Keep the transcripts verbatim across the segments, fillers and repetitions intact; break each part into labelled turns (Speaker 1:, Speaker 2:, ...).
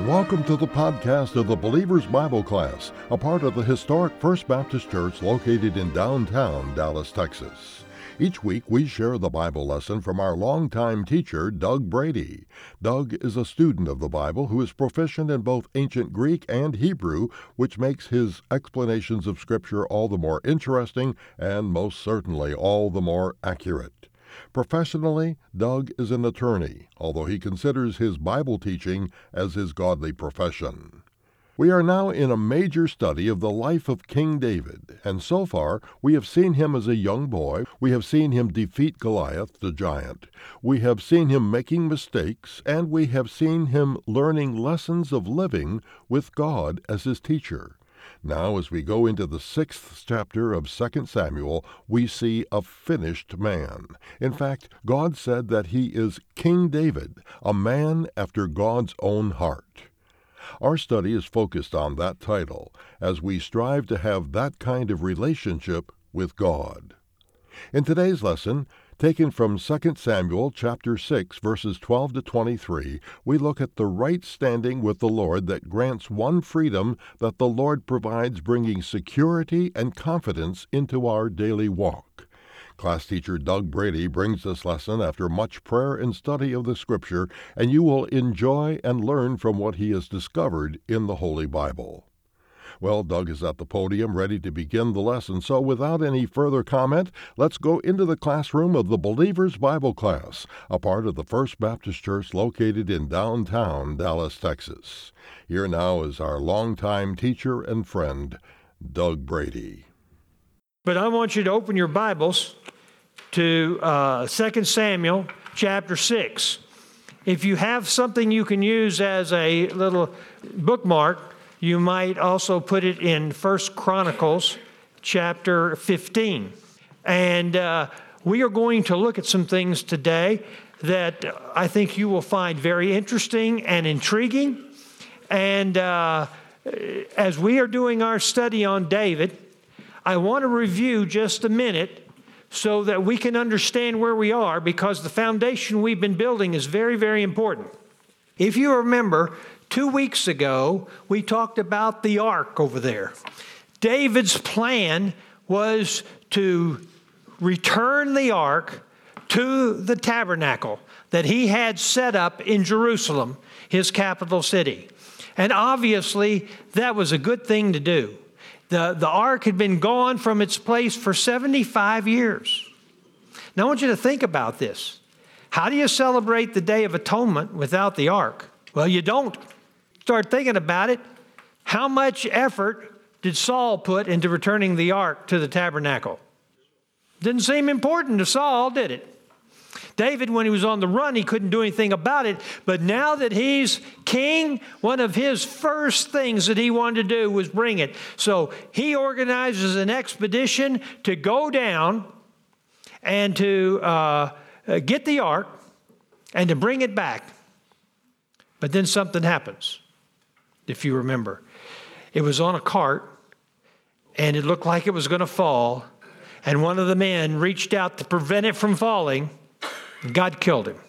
Speaker 1: Welcome to the podcast of the Believer's Bible Class, a part of the historic First Baptist Church located in downtown Dallas, Texas. Each week we share the Bible lesson from our longtime teacher, Doug Brady. Doug is a student of the Bible who is proficient in both ancient Greek and Hebrew, which makes his explanations of Scripture all the more interesting and most certainly all the more accurate. Professionally, Doug is an attorney, although he considers his Bible teaching as his godly profession. We are now in a major study of the life of King David, and so far we have seen him as a young boy, we have seen him defeat Goliath the giant, we have seen him making mistakes, and we have seen him learning lessons of living with God as his teacher. Now, as we go into the sixth chapter of Second Samuel, we see a finished man. In fact, God said that he is King David, a man after God's own heart. Our study is focused on that title, as we strive to have that kind of relationship with God. In today's lesson, taken from Second Samuel chapter six, verses twelve to twenty-three, we look at the right standing with the Lord that grants one freedom that the Lord provides, bringing security and confidence into our daily walk. Class teacher Doug Brady brings this lesson after much prayer and study of the Scripture, and you will enjoy and learn from what he has discovered in the Holy Bible. Well, Doug is at the podium ready to begin the lesson, so without any further comment, let's go into the classroom of the Believer's Bible Class, a part of the First Baptist Church located in downtown Dallas, Texas. Here now is our longtime teacher and friend, Doug Brady.
Speaker 2: But I want you to open your Bibles to uh, Second Samuel chapter six. If you have something you can use as a little bookmark, you might also put it in First Chronicles chapter fifteen. And uh, we are going to look at some things today that I think you will find very interesting and intriguing. And uh, as we are doing our study on David, I want to review just a minute so that we can understand where we are, because the foundation we've been building is very, very important. If you remember, two weeks ago, we talked about the ark over there. David's plan was to return the ark to the tabernacle that he had set up in Jerusalem, his capital city. And obviously, that was a good thing to do. The, the ark had been gone from its place for seventy-five years. Now, I want you to think about this. How do you celebrate the Day of Atonement without the ark? Well, you don't. Start thinking about it. How much effort did Saul put into returning the ark to the tabernacle? Didn't seem important to Saul, did it? David, when he was on the run, he couldn't do anything about it. But now that he's king, one of his first things that he wanted to do was bring it. So he organizes an expedition to go down and to uh, get the ark and to bring it back. But then something happens. If you remember, it was on a cart, and it looked like it was going to fall, and one of the men reached out to prevent it from falling, and God killed him.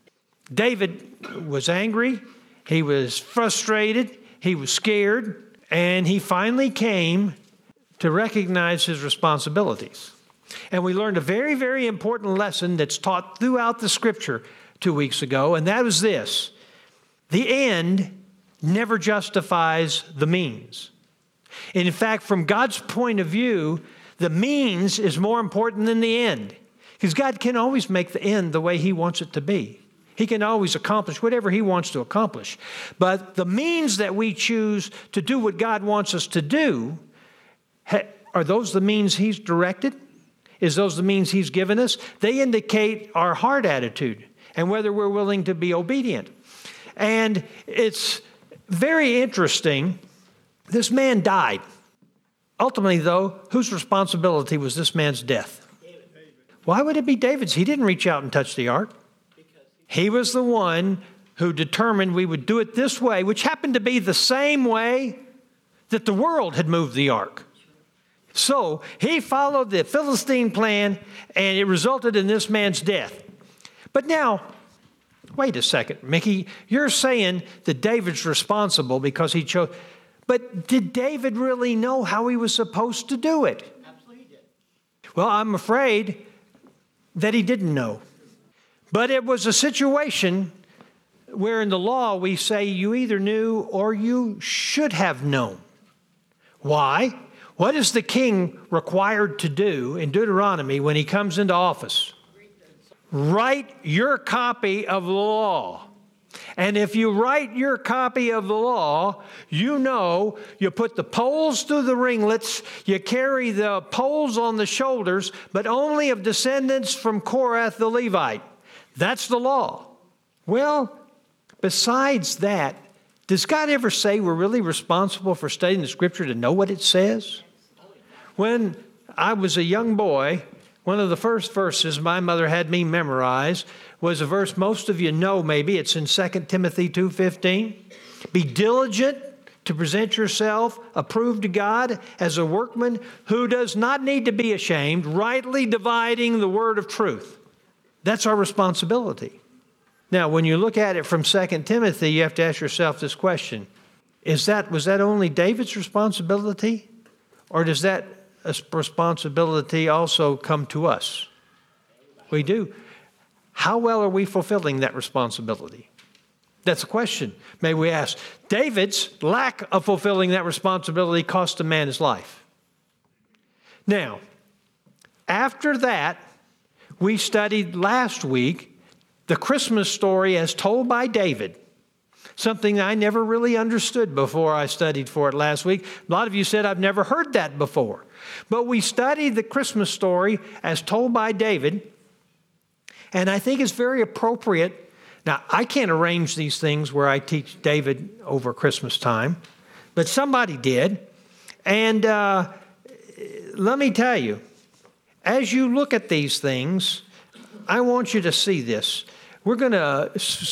Speaker 2: David was angry, he was frustrated, he was scared, and he finally came to recognize his responsibilities. And we learned a very, very important lesson that's taught throughout the Scripture two weeks ago, and that was this: the end never justifies the means. And in fact, from God's point of view, the means is more important than the end. Because God can always make the end the way He wants it to be. He can always accomplish whatever He wants to accomplish. But the means that we choose to do what God wants us to do, are those the means He's directed? Is those the means He's given us? They indicate our heart attitude and whether we're willing to be obedient. And it's very interesting. This man died. Ultimately, though, whose responsibility was this man's death? David. Why would it be David's? He didn't reach out and touch the ark. He was the one who determined we would do it this way, which happened to be the same way that the world had moved the ark. So he followed the Philistine plan, and it resulted in this man's death. But now, Wait a second, Mickey, you're saying that David's responsible because he chose, but did David really know how he was supposed to do it?
Speaker 3: Absolutely he did.
Speaker 2: Well, I'm afraid that he didn't know. But it was a situation where in the law we say you either knew or you should have known. Why? What is the king required to do in Deuteronomy when he comes into office? Write your copy of the law. And if you write your copy of the law, you know you put the poles through the ringlets, you carry the poles on the shoulders, but only of descendants from Korath the Levite. That's the law. Well, besides that, does God ever say we're really responsible for studying the Scripture to know what it says? When I was a young boy, one of the first verses my mother had me memorize was a verse most of you know maybe. It's in Second Timothy two fifteen. Be diligent to present yourself approved to God as a workman who does not need to be ashamed, rightly dividing the word of truth. That's our responsibility. Now, when you look at it from Second Timothy, you have to ask yourself this question. Is that, was that only David's responsibility? Or does that responsibility also come to us? We do. How well are we fulfilling that responsibility? That's a question. May we ask. David's lack of fulfilling that responsibility cost a man his life. Now, after that, we studied last week the Christmas story as told by David. Something I never really understood before I studied for it last week. A lot of you said I've never heard that before. But we studied the Christmas story as told by David, and I think it's very appropriate. Now, I can't arrange these things where I teach David over Christmas time, but somebody did. And uh, let me tell you, as you look at these things, I want you to see this. We're going to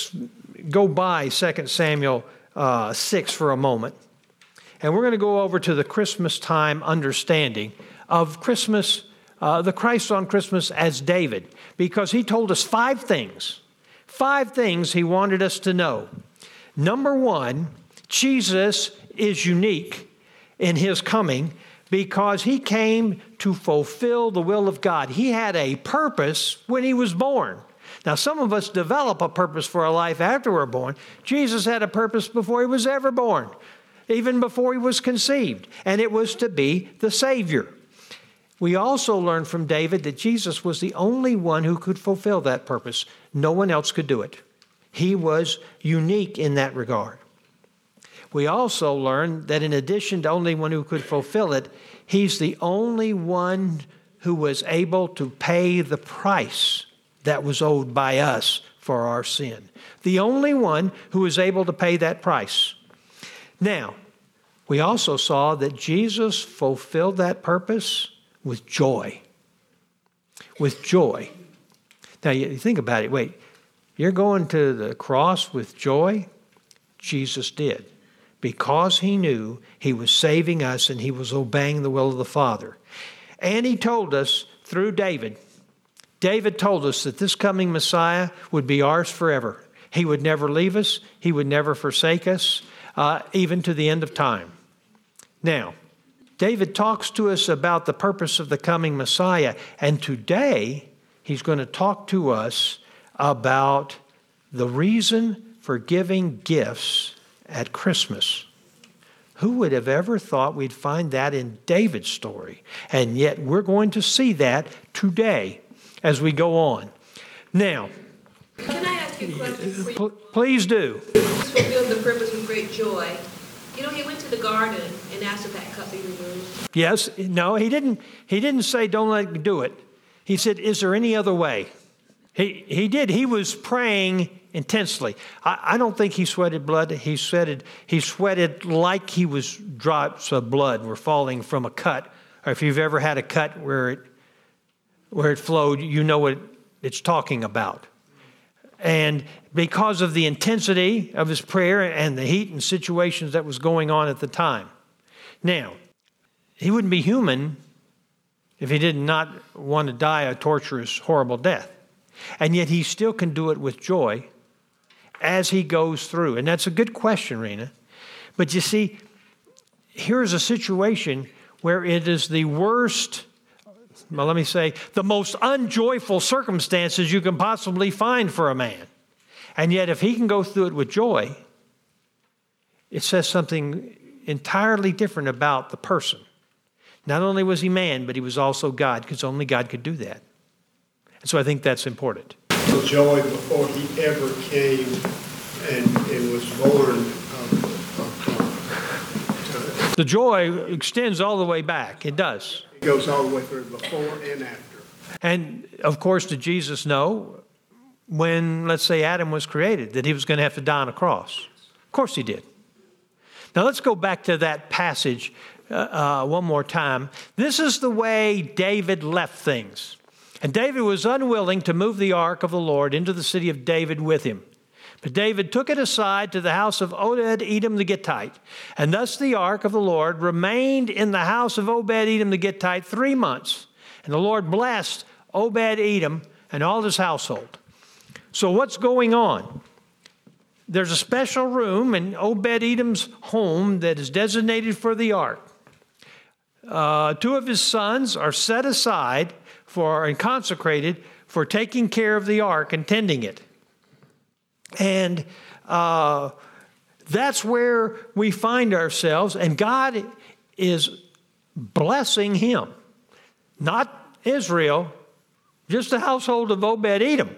Speaker 2: go by Second Samuel uh, six for a moment. And we're going to go over to the Christmas time understanding of Christmas, uh, the Christ on Christmas as David, because he told us five things. Five things he wanted us to know. Number one, Jesus is unique in his coming because he came to fulfill the will of God. He had a purpose when he was born. Now, some of us develop a purpose for our life after we're born. Jesus had a purpose before he was ever born, even before he was conceived, and it was to be the Savior. We also learned from David that Jesus was the only one who could fulfill that purpose. No one else could do it. He was unique in that regard. We also learned that in addition to only one who could fulfill it, he's the only one who was able to pay the price that was owed by us for our sin. The only one who was able to pay that price. Now, we also saw that Jesus fulfilled that purpose with joy. With joy. Now, you think about it. Wait, you're going to the cross with joy? Jesus did. Because he knew he was saving us and he was obeying the will of the Father. And he told us through David, David told us that this coming Messiah would be ours forever. He would never leave us. He would never forsake us, uh, even to the end of time. Now, David talks to us about the purpose of the coming Messiah. And today, he's going to talk to us about the reason for giving gifts at Christmas. Who would have ever thought we'd find that in David's story? And yet we're going to see that today as we go on. Now,
Speaker 4: can I ask you a question?
Speaker 2: Pl- please do.
Speaker 4: Jesus fulfilled the purpose with great joy. You know, he went to the garden and asked if that cup be removed.
Speaker 2: Yes, no, he didn't. He didn't say, "Don't let me do it." He said, "Is there any other way?" He he did. He was praying intensely. I, I don't think he sweated blood. He sweated. He sweated like he was drops of blood were falling from a cut. Or if you've ever had a cut where it where it flowed, you know what it's talking about. And because of the intensity of his prayer and the heat and situations that was going on at the time. Now, he wouldn't be human if he did not want to die a torturous, horrible death. And yet he still can do it with joy as he goes through? And that's a good question, Rena. But you see, here's a situation where it is the worst, well, let me say, the most unjoyful circumstances you can possibly find for a man. And yet, if he can go through it with joy, it says something entirely different about the person. Not only was he man, but he was also God, because only God could do that. And so I think that's important.
Speaker 3: The joy before he ever came and, and was born. Um, uh,
Speaker 2: the joy extends all the way back. It does.
Speaker 3: It goes all the way through before and after.
Speaker 2: And, of course, did Jesus know when, let's say, Adam was created, that he was going to have to die on a cross? Of course he did. Now, let's go back to that passage uh, uh, one more time. This is the way David left things. And David was unwilling to move the ark of the Lord into the city of David with him. But David took it aside to the house of Obed-Edom the Gittite. And thus the ark of the Lord remained in the house of Obed-Edom the Gittite three months. And the Lord blessed Obed-Edom and all his household. So what's going on? There's a special room in Obed-Edom's home that is designated for the ark. Uh, two of his sons are set aside for and consecrated for taking care of the ark and tending it. And uh, that's where we find ourselves, and God is blessing him. Not Israel, just the household of Obed-Edom.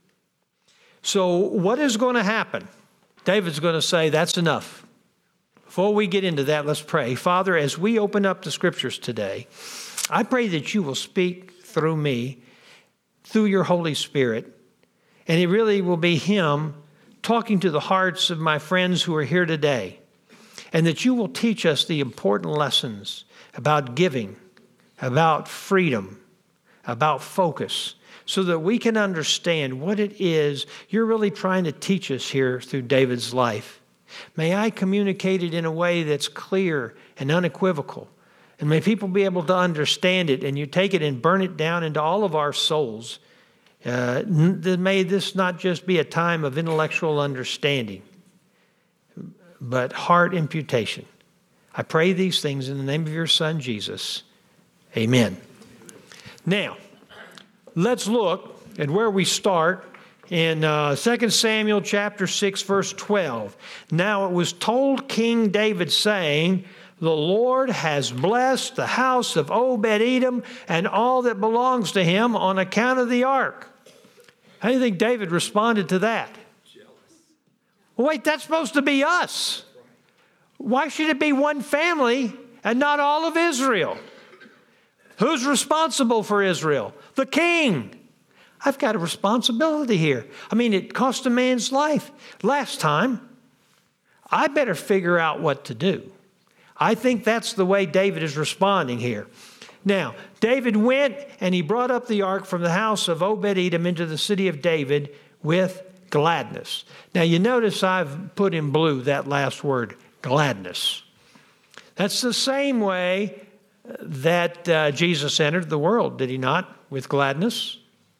Speaker 2: So what is going to happen? David's going to say, that's enough. Before we get into that, let's pray. Father, as we open up the scriptures today, I pray that you will speak through me, through your Holy Spirit, and it really will be him talking to the hearts of my friends who are here today, and that you will teach us the important lessons about giving, about freedom, about focus, so that we can understand what it is you're really trying to teach us here through David's life. May I communicate it in a way that's clear and unequivocal, and may people be able to understand it, and you take it and burn it down into all of our souls. Uh, may this not just be a time of intellectual understanding, but heart imputation. I pray these things in the name of your Son, Jesus. Amen. Now, let's look at where we start in uh, Second Samuel chapter six, verse twelve. Now it was told King David, saying, the Lord has blessed the house of Obed-Edom and all that belongs to him on account of the ark. How do you think David responded to that? Jealous. Well, wait, that's supposed to be us. Why should it be one family and not all of Israel? Who's responsible for Israel? The king. I've got a responsibility here. I mean, it cost a man's life. Last time, I better figure out what to do. I think that's the way David is responding here. Now, David went and he brought up the ark from the house of Obed-Edom into the city of David with gladness. Now, you notice I've put in blue that last word, gladness. That's the same way that uh, Jesus entered the world, did he not? With gladness.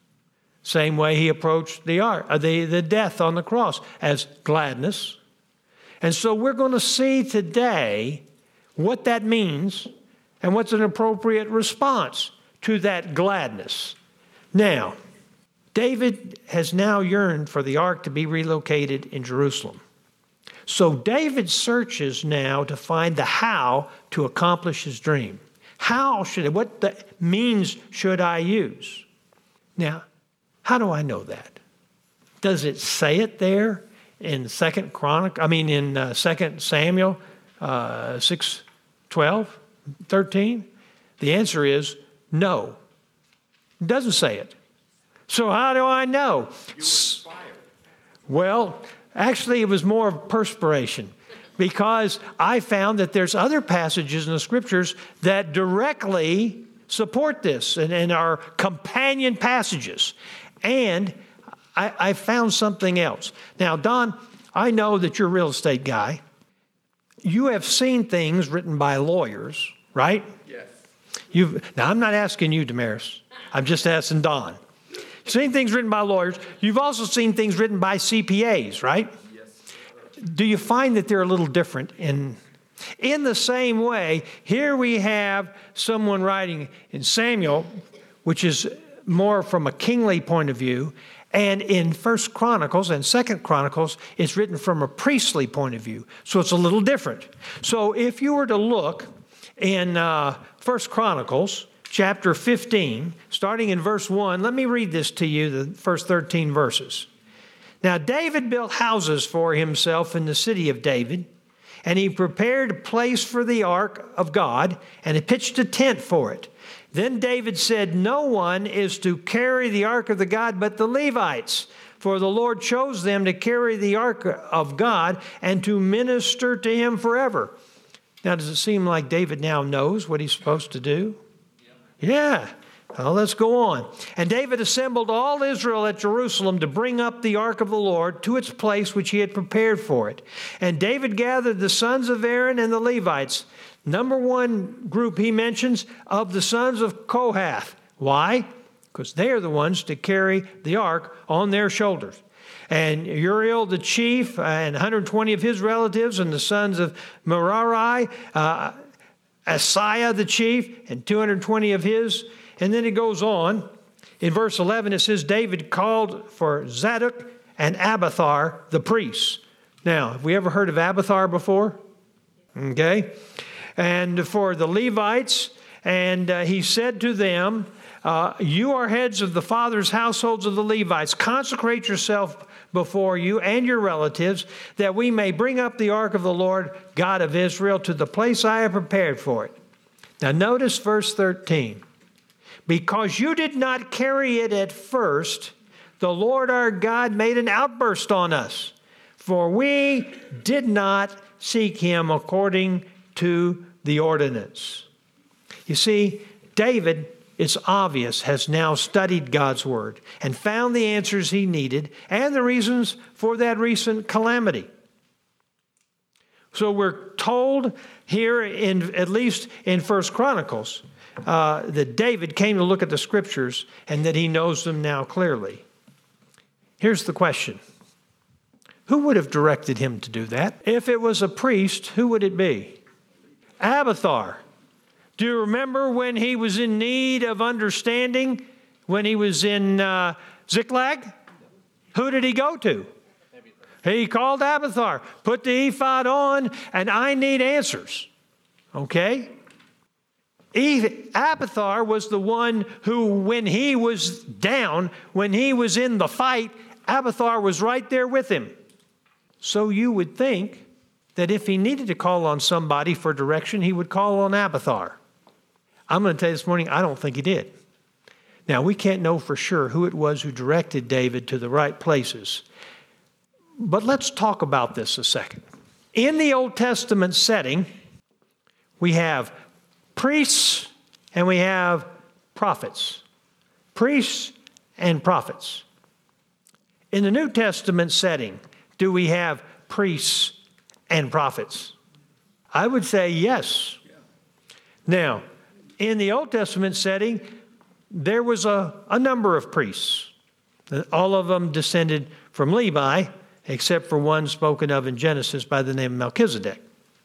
Speaker 2: Same way he approached the ark, uh, the, the death on the cross, as gladness. And so we're going to see today what that means and what's an appropriate response to that gladness. Now, David has now yearned for the ark to be relocated in Jerusalem. So David searches now to find the how to accomplish his dream. How should it, what the means should I use? Now, how do I know that? Does it say it there in Second Chronic? I mean, in uh, Second Samuel uh, six, twelve, thirteen? The answer is no. It doesn't say it. So how do I know?
Speaker 3: You were inspired.
Speaker 2: Well, actually, it was more of perspiration, because I found that there's other passages in the scriptures that directly support this and, and are companion passages. And I, I found something else. Now, Don, I know that you're a real estate guy. You have seen things written by lawyers, right?
Speaker 3: Yes.
Speaker 2: You've, now, I'm not asking you, Damaris. I'm just asking Don. You've seen things written by lawyers. You've also seen things written by C P As, right? Yes. Do you find that they're a little different? In, in the same way, here we have someone writing in Samuel, which is more from a kingly point of view, and in First Chronicles and Second Chronicles, it's written from a priestly point of view. So it's a little different. So if you were to look in uh, First Chronicles, chapter fifteen, starting in verse one, let me read this to you, the first thirteen verses. Now David built houses for himself in the city of David, and he prepared a place for the ark of God, and he pitched a tent for it. Then David said, no one is to carry the ark of the God but the Levites, for the Lord chose them to carry the ark of God and to minister to him forever. Now, does it seem like David now knows what he's supposed to do? Yeah. Well, let's go on. And David assembled all Israel at Jerusalem to bring up the ark of the Lord to its place which he had prepared for it. And David gathered the sons of Aaron and the Levites. Number one group he mentions of the sons of Kohath. Why? Because they are the ones to carry the ark on their shoulders. And Uriel the chief and one hundred twenty of his relatives and the sons of Merari, uh, Asaiah the chief and two hundred twenty of his. And then it goes on. In verse eleven it says, David called for Zadok and Abiathar the priests. Now, have we ever heard of Abiathar before? Okay. And for the Levites, and uh, he said to them, uh, you are heads of the fathers' households of the Levites. Consecrate yourself before you and your relatives, that we may bring up the ark of the Lord God of Israel to the place I have prepared for it. Now notice verse thirteen. Because you did not carry it at first, the Lord our God made an outburst on us, for we did not seek him according to the ordinance. You see, David, it's obvious, has now studied God's word and found the answers he needed and the reasons for that recent calamity. So we're told here, in at least in First Chronicles, uh, that David came to look at the scriptures and that he knows them now clearly. Here's the question. Who would have directed him to do that? If it was a priest, who would it be? Abiathar. Do you remember when he was in need of understanding, when he was in uh, Ziklag? Who did he go to? He called Abiathar, put the ephod on, and I need answers. Okay? Abiathar was the one who, when he was down, when he was in the fight, Abiathar was right there with him. So you would think that if he needed to call on somebody for direction, he would call on Abiathar. I'm going to tell you this morning, I don't think he did. Now, we can't know for sure who it was who directed David to the right places. But let's talk about this a second. In the Old Testament setting, we have priests and we have prophets. Priests and prophets. In the New Testament setting, do we have priests and prophets? I would say yes. Now, in the Old Testament setting, there was a, a number of priests. All of them descended from Levi, except for one spoken of in Genesis by the name of Melchizedek.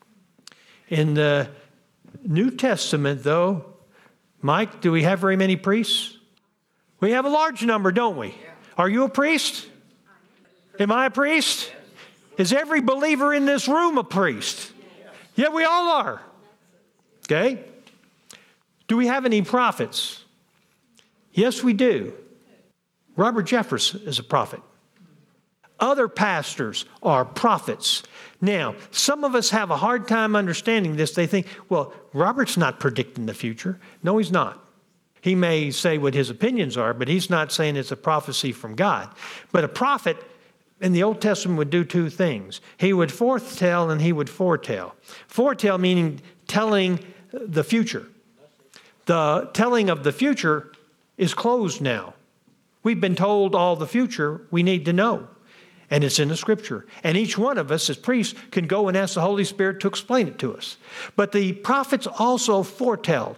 Speaker 2: In the New Testament, though, Mike, do we have very many priests? We have a large number, don't we? Are you a priest? Am I a priest? Is every believer in this room a priest? Yeah, we all are. Okay? Do we have any prophets? Yes, we do. Robert Jeffress is a prophet. Other pastors are prophets. Now, some of us have a hard time understanding this. They think, well, Robert's not predicting the future. No, he's not. He may say what his opinions are, but he's not saying it's a prophecy from God. But a prophet in the Old Testament would do two things. He would foretell and he would foretell. Foretell meaning telling the future. The telling of the future is closed now. We've been told all the future we need to know. And it's in the Scripture. And each one of us as priests can go and ask the Holy Spirit to explain it to us. But the prophets also foretelled.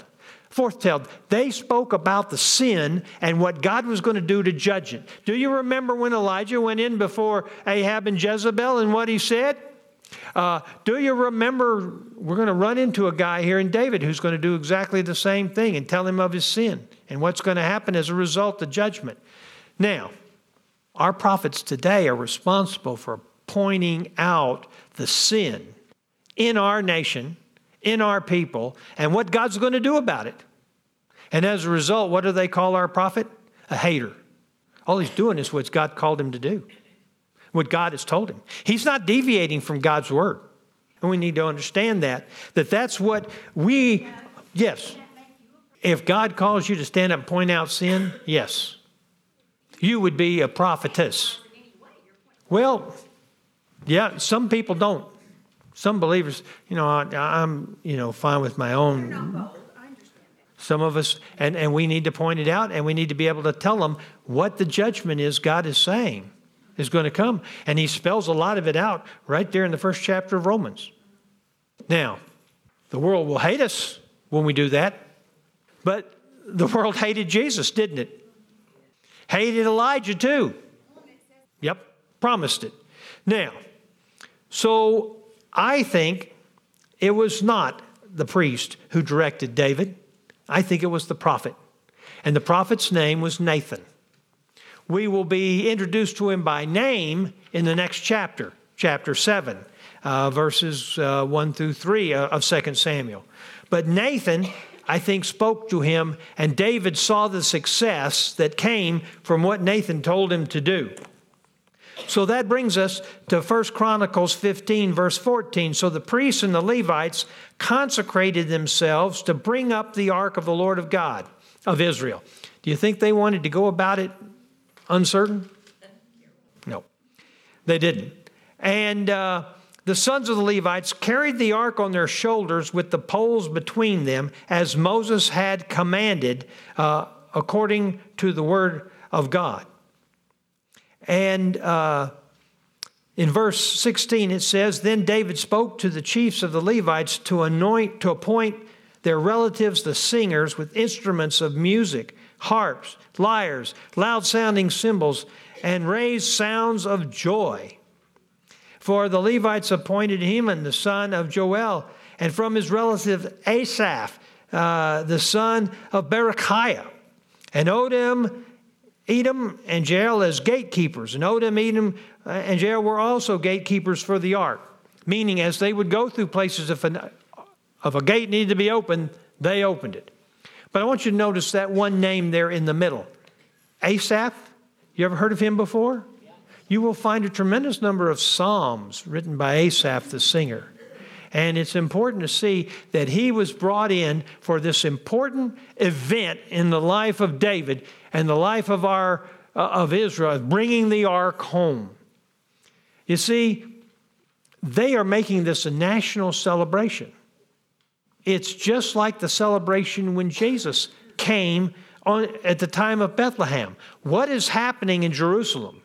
Speaker 2: Forthtale. They spoke about the sin and what God was going to do to judge it. Do you remember when Elijah went in before Ahab and Jezebel and what he said? Uh, do you remember, we're going to run into a guy here in David who's going to do exactly the same thing and tell him of his sin and what's going to happen as a result of judgment. Now, our prophets today are responsible for pointing out the sin in our nation, in our people, and what God's going to do about it. And as a result, what do they call our prophet? A hater. All he's doing is what God called him to do, what God has told him. He's not deviating from God's word. And we need to understand that, that that's what we, yes. If God calls you to stand up and point out sin, yes. You would be a prophetess. Well, yeah, some people don't. Some believers, you know, I, I'm, you know, fine with my own. Some of us, and, and we need to point it out, and we need to be able to tell them what the judgment is God is saying is going to come. And he spells a lot of it out right there in the first chapter of Romans. Now, the world will hate us when we do that, but the world hated Jesus, didn't it? Hated Elijah too. Yep, promised it. Now, so I think it was not the priest who directed David. I think it was the prophet. And the prophet's name was Nathan. We will be introduced to him by name in the next chapter, chapter seven, uh, verses uh, one through three of Second Samuel. But Nathan, I think, spoke to him, and David saw the success that came from what Nathan told him to do. So that brings us to First Chronicles fifteen, verse fourteen. So the priests and the Levites consecrated themselves to bring up the ark of the Lord of God of Israel. Do you think they wanted to go about it uncertain? No, they didn't. And uh, the sons of the Levites carried the ark on their shoulders with the poles between them, as Moses had commanded, uh, according to the word of God. And uh, in verse sixteen it says, "Then David spoke to the chiefs of the Levites to anoint, to appoint their relatives, the singers, with instruments of music, harps, lyres, loud-sounding cymbals, and raise sounds of joy. For the Levites appointed Heman, the son of Joel, and from his relative Asaph, uh, the son of Berechiah, and Odem, Edom, and Jael as gatekeepers. And Odem, Edom, uh, and Jael were also gatekeepers for the ark." Meaning, as they would go through places, if, an, if a gate needed to be opened, they opened it. But I want you to notice that one name there in the middle. Asaph, you ever heard of him before? You will find a tremendous number of psalms written by Asaph the singer. And it's important to see that he was brought in for this important event in the life of David and the life of our uh, of Israel, bringing the ark home. You see, they are making this a national celebration. It's just like the celebration when Jesus came on, at the time of Bethlehem. What is happening in Jerusalem?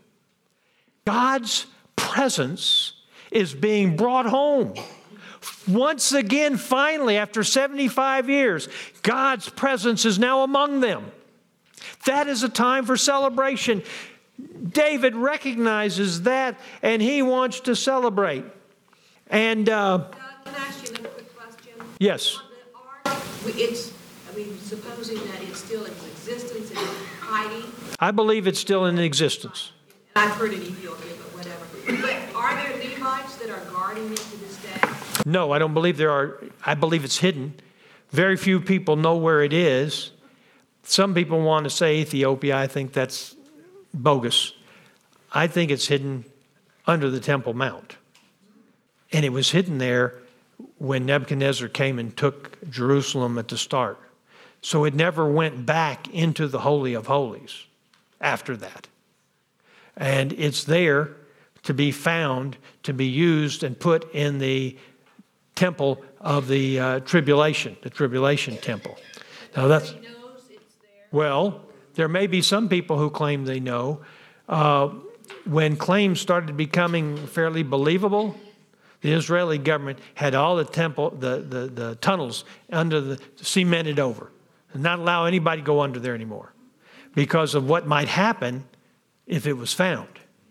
Speaker 2: God's presence is being brought home. Once again, finally, after seventy-five years, God's presence is now among them. That is a time for celebration. David recognizes that, and he wants to celebrate. And uh,
Speaker 4: Doug, can I ask you a quick question?
Speaker 2: Yes.
Speaker 4: On the ark, it's, I mean, supposing that it's still in existence and hiding.
Speaker 2: I believe it's still in existence.
Speaker 4: And I've heard in Ethiopia, but whatever. But are there Levites that are guarding it to this day?
Speaker 2: No, I don't believe there are. I believe it's hidden. Very few people know where it is. Some people want to say Ethiopia. I think that's bogus. I think it's hidden under the Temple Mount. And it was hidden there when Nebuchadnezzar came and took Jerusalem at the start. So it never went back into the Holy of Holies after that. And it's there to be found, to be used and put in the temple of the uh, tribulation, the tribulation temple. Now that's,
Speaker 4: Nobody knows it's there.
Speaker 2: well, there may be some people who claim they know. Uh, when claims started becoming fairly believable, the Israeli government had all the temple, the, the, the tunnels under the cemented over. and not allow anybody to go under there anymore because of what might happen if it was found.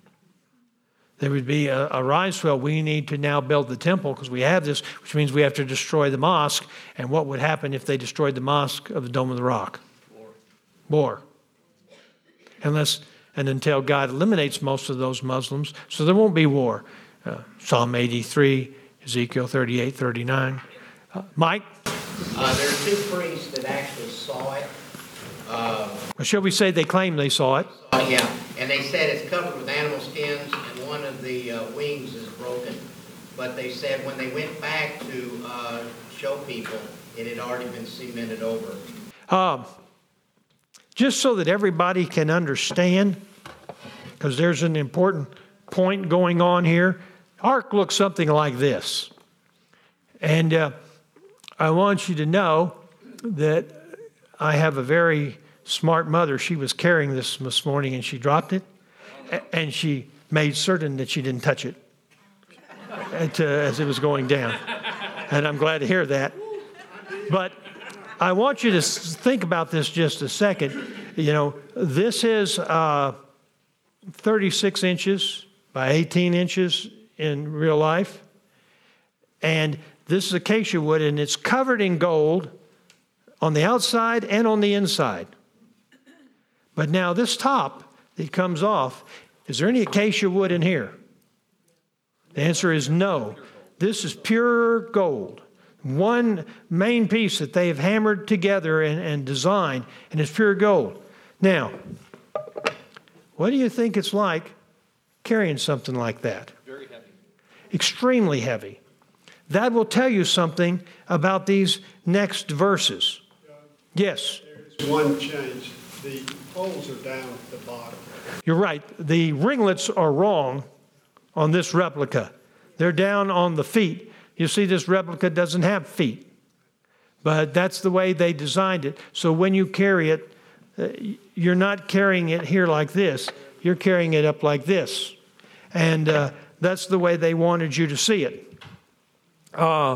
Speaker 2: There would be a, a rise, well, we need to now build the temple because we have this, which means we have to destroy the mosque. And what would happen if they destroyed the mosque of the Dome of the Rock? War. War. Unless and until God eliminates most of those Muslims, so there won't be war. Uh, Psalm eighty-three, Ezekiel thirty-eight, thirty-nine. Uh, Mike?
Speaker 5: Uh, there are two priests that actually saw it. Uh,
Speaker 2: or shall we say they claim they saw it?
Speaker 5: Uh, yeah, and they said it's covered with animal skins and one of the uh, wings is broken. But they said when they went back to uh, show people, it had already been cemented over.
Speaker 2: Um, just so that everybody can understand, because there's an important point going on here. Ark looks something like this. And uh, I want you to know that I have a very smart mother. She was carrying this this morning and she dropped it. And she made certain that she didn't touch it at, uh, as it was going down. And I'm glad to hear that. But I want you to think about this just a second. You know, this is uh, thirty-six inches by eighteen inches in real life. And this is acacia wood, and it's covered in gold on the outside and on the inside. But now this top that comes off, is there any acacia wood in here? The answer is no. This is pure gold. One main piece that they have hammered together and, and designed, and it's pure gold. Now, what do you think it's like carrying something like that?
Speaker 6: Very heavy.
Speaker 2: Extremely heavy. That will tell you something about these next verses. Yes?
Speaker 3: There's one change. The poles are down at the bottom.
Speaker 2: You're right. The ringlets are wrong on this replica. They're down on the feet. You see, this replica doesn't have feet. But that's the way they designed it. So when you carry it, uh, you're not carrying it here like this. You're carrying it up like this. And uh, that's the way they wanted you to see it. Uh,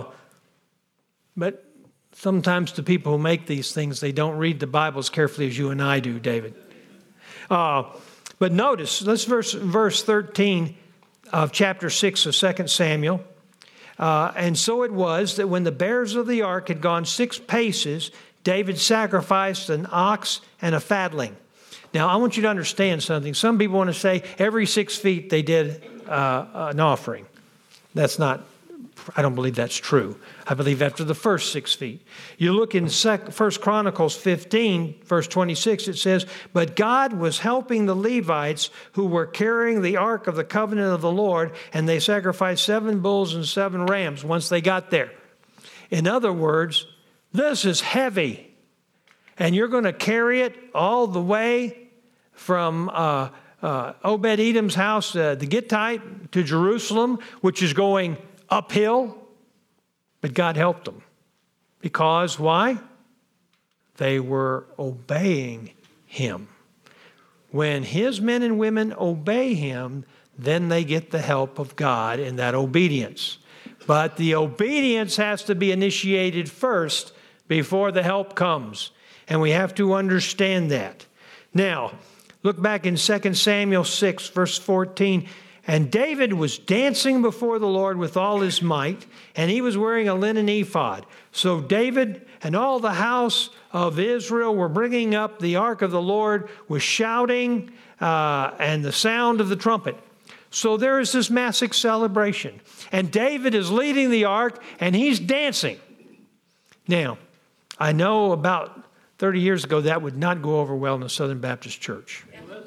Speaker 2: but sometimes the people who make these things, they don't read the Bible as carefully as you and I do, David. Uh, but notice, let's verse, verse thirteen of chapter six of Second Samuel. Uh, and so it was that when the bearers of the ark had gone six paces, David sacrificed an ox and a fatling. Now, I want you to understand something. Some people want to say every six feet they did uh, an offering. That's not, I don't believe that's true. I believe after the first six feet. You look in First Chronicles fifteen, verse twenty-six, it says, "But God was helping the Levites who were carrying the ark of the covenant of the Lord, and they sacrificed seven bulls and seven rams once they got there." In other words, this is heavy. And you're going to carry it all the way from uh, uh, Obed-Edom's house, uh, the Gittite, to Jerusalem, which is going uphill. But God helped them. Because why? They were obeying Him. When His men and women obey Him, then they get the help of God in that obedience. But the obedience has to be initiated first before the help comes. And we have to understand that. Now, look back in Second Samuel six, verse fourteen. "And David was dancing before the Lord with all his might, and he was wearing a linen ephod. So David and all the house of Israel were bringing up the ark of the Lord with shouting uh, and the sound of the trumpet." So there is this massive celebration. And David is leading the ark, and he's dancing. Now, I know about thirty years ago that would not go over well in the Southern Baptist Church.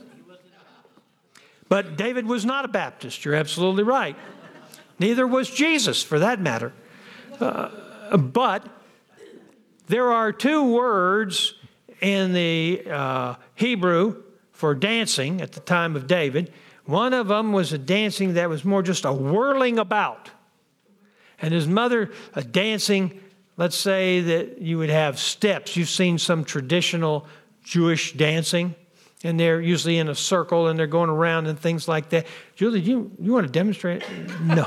Speaker 2: But David was not a Baptist. You're absolutely right. Neither was Jesus, for that matter. Uh, but there are two words in the uh, Hebrew for dancing at the time of David. One of them was a dancing that was more just a whirling about. And his mother, a dancing, let's say that you would have steps. You've seen some traditional Jewish dancing. And they're usually in a circle and they're going around and things like that. Julie, you, you want to demonstrate? No.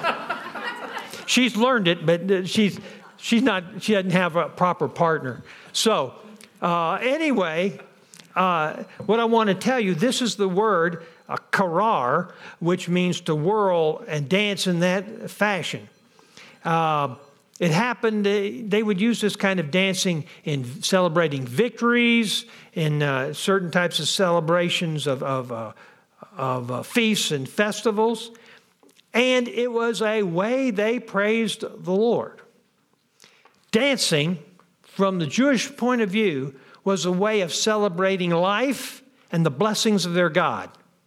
Speaker 2: She's learned it, but she's, she's not, she doesn't have a proper partner. So Uh, anyway, uh, what I want to tell you, this is the word uh, karar, which means to whirl and dance in that fashion. Uh, it happened, uh, they would use this kind of dancing in celebrating victories, in uh, certain types of celebrations of, of, uh, of uh, feasts and festivals. And it was a way they praised the Lord. Dancing, from the Jewish point of view, was a way of celebrating life and the blessings of their God.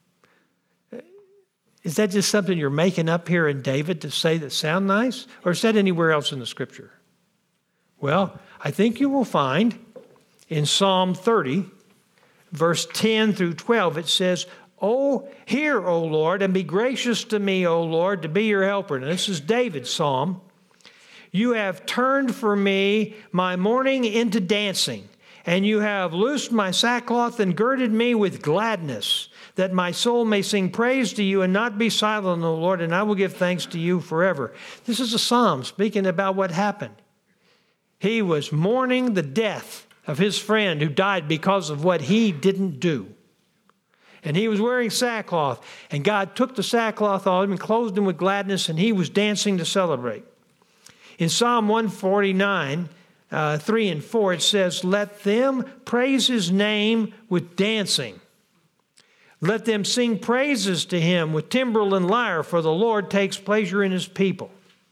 Speaker 2: Is that just something you're making up here in David to say that sound nice? Or is that anywhere else in the Scripture? Well, I think you will find in Psalm thirty, verse ten through twelve, it says, "Oh, hear, O Lord, and be gracious to me, O Lord, to be your helper." Now, this is David's psalm. "You have turned for me my mourning into dancing, and you have loosed my sackcloth and girded me with gladness, that my soul may sing praise to you and not be silent, O Lord, and I will give thanks to you forever." This is a psalm speaking about what happened. He was mourning the death of his friend who died because of what he didn't do. And he was wearing sackcloth, and God took the sackcloth off him and clothed him with gladness, and he was dancing to celebrate. In Psalm one forty-nine, uh, three and four, it says, "Let them praise his name with dancing. Let them sing praises to him with timbrel and lyre, for the Lord takes pleasure in his people."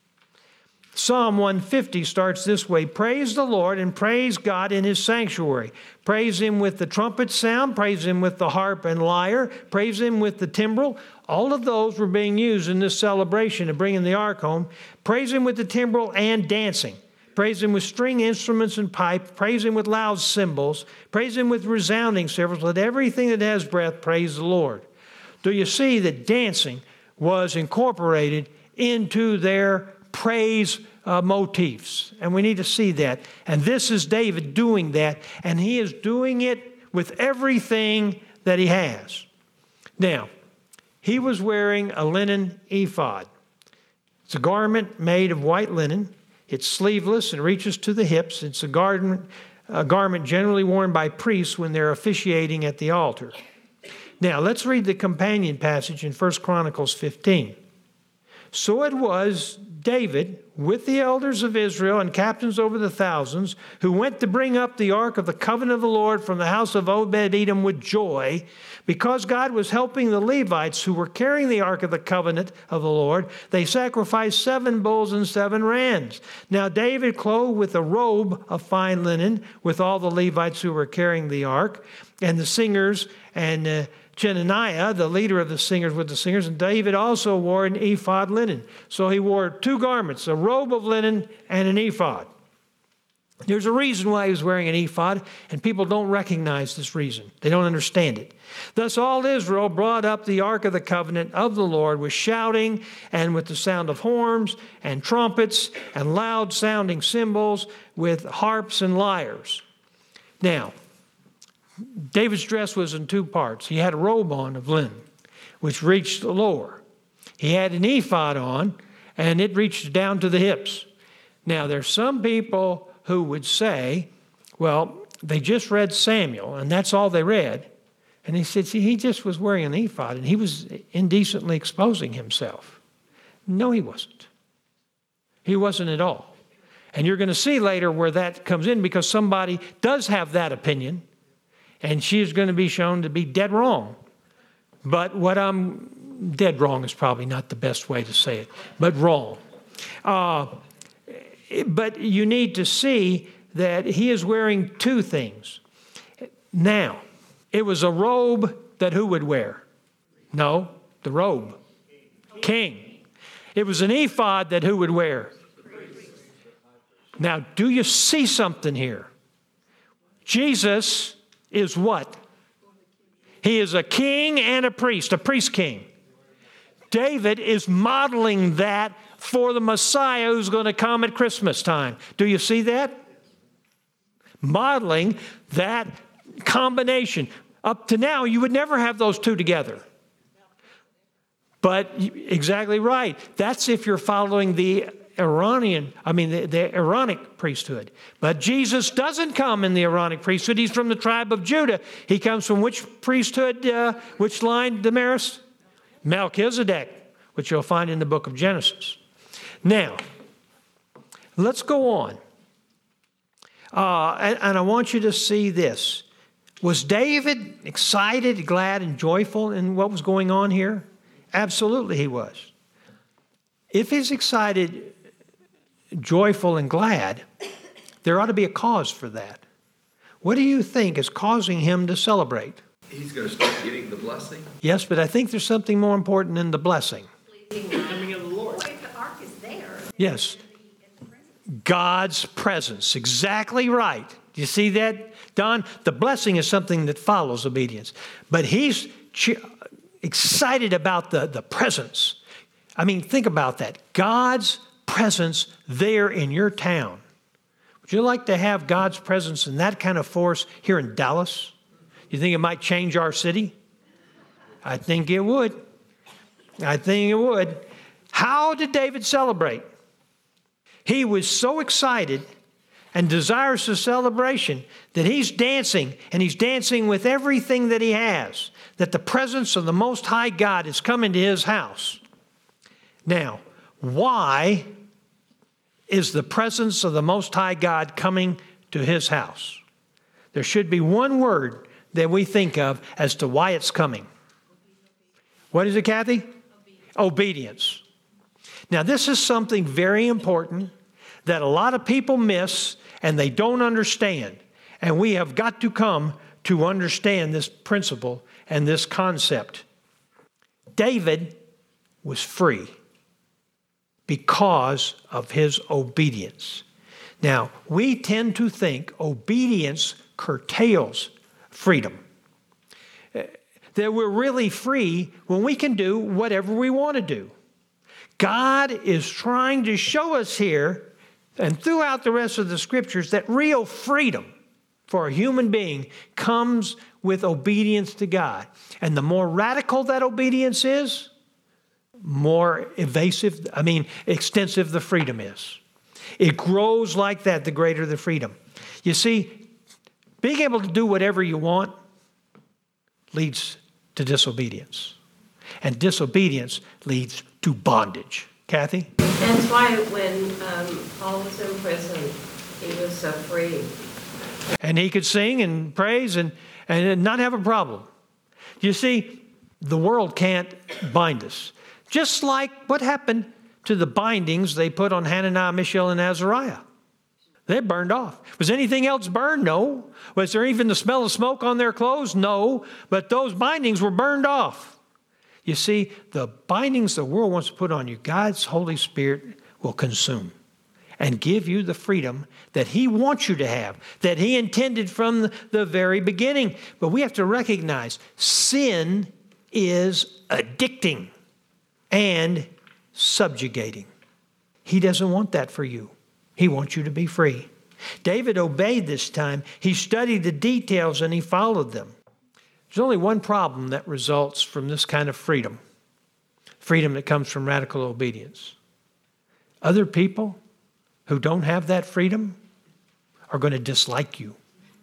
Speaker 2: Psalm one fifty starts this way: "Praise the Lord and praise God in his sanctuary. Praise him with the trumpet sound, praise him with the harp and lyre, praise him with the timbrel." All of those were being used in this celebration of bringing the ark home. Praise him with the timbrel and dancing. Praise him with string instruments and pipe. Praise him with loud cymbals. Praise him with resounding cymbals. Let everything that has breath praise the Lord. Do you see that dancing was incorporated into their praise uh, motifs? And we need to see that. And this is David doing that. And he is doing it with everything that he has. Now, he was wearing a linen ephod. It's a garment made of white linen. It's sleeveless and reaches to the hips. It's a garment, a garment generally worn by priests when they're officiating at the altar. Now, let's read the companion passage in First Chronicles fifteen. "So it was David, with the elders of Israel and captains over the thousands, who went to bring up the ark of the covenant of the Lord from the house of Obed-Edom with joy, because God was helping the Levites who were carrying the ark of the covenant of the Lord. They sacrificed seven bulls and seven rams. Now David, clothed with a robe of fine linen, with all the Levites who were carrying the ark, and the singers, and uh, Chenaniah, the leader of the singers, with the singers, and David also wore an ephod linen." So he wore two garments, a robe of linen and an ephod. There's a reason why he was wearing an ephod, and people don't recognize this reason. They don't understand it. "Thus all Israel brought up the ark of the covenant of the Lord with shouting and with the sound of horns and trumpets and loud sounding cymbals with harps and lyres." Now, David's dress was in two parts. He had a robe on of linen, which reached lower. He had an ephod on, and it reached down to the hips. Now, there's some people who would say, well, they just read Samuel, and that's all they read. And he said, see, he just was wearing an ephod, and he was indecently exposing himself. No, he wasn't. He wasn't at all. And you're going to see later where that comes in, because somebody does have that opinion, and she is going to be shown to be dead wrong. But what I'm, dead wrong is probably not the best way to say it, but wrong. Uh, but you need to see that he is wearing two things. Now, it was a robe that who would wear? No, the robe. King. It was an ephod that who would wear? Now, do you see something here? Jesus is what? He is a king and a priest, a priest king. David is modeling that for the Messiah who's going to come at Christmas time. Do you see that? Modeling that combination. Up to now, you would never have those two together. But exactly right. That's if you're following the Aaronian, I mean the, the Aaronic priesthood. But Jesus doesn't come in the Aaronic priesthood. He's from the tribe of Judah. He comes from which priesthood, uh, which line, Damaris? Melchizedek, which you'll find in the book of Genesis. Now, let's go on. Uh, and, and I want you to see this. Was David excited, glad, and joyful in what was going on here? Absolutely he was. If he's excited, joyful, and glad, there ought to be a cause for that. What do you think is causing him to celebrate?
Speaker 6: He's going to start getting the blessing.
Speaker 2: Yes, but I think there's something more important than the blessing.
Speaker 6: Coming of the Lord.
Speaker 7: What if the ark is there?
Speaker 2: Yes. God's presence. Exactly right. Do you see that, Don? The blessing is something that follows obedience. But he's ch- excited about the, the presence. I mean, think about that. God's presence there in your town. Would you like to have God's presence in that kind of force here in Dallas? You think it might change our city? I think it would. I think it would. How did David celebrate? He was so excited and desirous of celebration that he's dancing, and he's dancing with everything that he has, that the presence of the Most High God is coming to his house. Now, why is the presence of the Most High God coming to his house? There should be one word that we think of as to why it's coming. What is it, Kathy? Obedience. Obedience. Now, this is something very important that a lot of people miss and they don't understand. And we have got to come to understand this principle and this concept. David was free because of his obedience. Now, we tend to think obedience curtails freedom. That we're really free when we can do whatever we want to do. God is trying to show us here and throughout the rest of the scriptures that real freedom for a human being comes with obedience to God. And the more radical that obedience is, more evasive, I mean, extensive the freedom is. It grows like that, the greater the freedom. You see, being able to do whatever you want leads to disobedience. And disobedience leads to bondage. Kathy?
Speaker 7: That's why when um, Paul was in prison, he was so free.
Speaker 2: And he could sing and praise and, and not have a problem. You see, the world can't bind us. Just like what happened to the bindings they put on Hananiah, Mishael, and Azariah. They burned off. Was anything else burned? No. Was there even the smell of smoke on their clothes? No. But those bindings were burned off. You see, the bindings the world wants to put on you, God's Holy Spirit will consume and give you the freedom that He wants you to have, that He intended from the very beginning. But we have to recognize sin is addicting and subjugating. He doesn't want that for you. He wants you to be free. David obeyed this time. He studied the details and he followed them. There's only one problem that results from this kind of freedom. Freedom that comes from radical obedience. Other people who don't have that freedom are going to dislike you.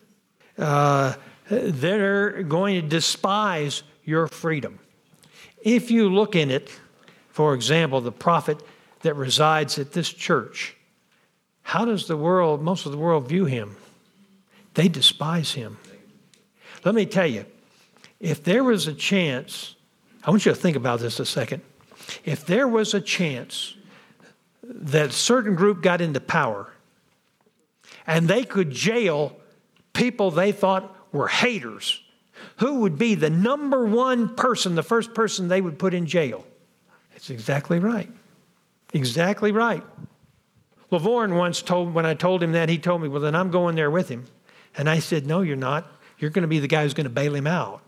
Speaker 2: Uh, they're going to despise your freedom. If you look in it, for example, the prophet that resides at this church, how does the world, most of the world view him? They despise him. Let me tell you, if there was a chance, I want you to think about this a second. If there was a chance that a certain group got into power and they could jail people they thought were haters, who would be the number one person, the first person they would put in jail? It's exactly right. Exactly right. Lavorne once told, when I told him that, he told me, well, then I'm going there with him. And I said, no, you're not. You're going to be the guy who's going to bail him out.